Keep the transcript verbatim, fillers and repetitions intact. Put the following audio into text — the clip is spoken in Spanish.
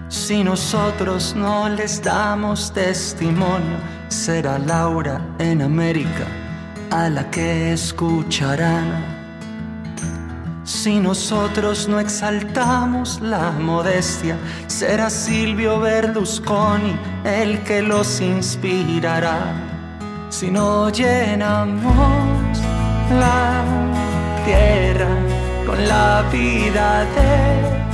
Si nosotros no les damos testimonio, será Laura en América a la que escucharán. Si nosotros no exaltamos la modestia, será Silvio Berlusconi el que los inspirará. Si no llenamos la tierra con la vida de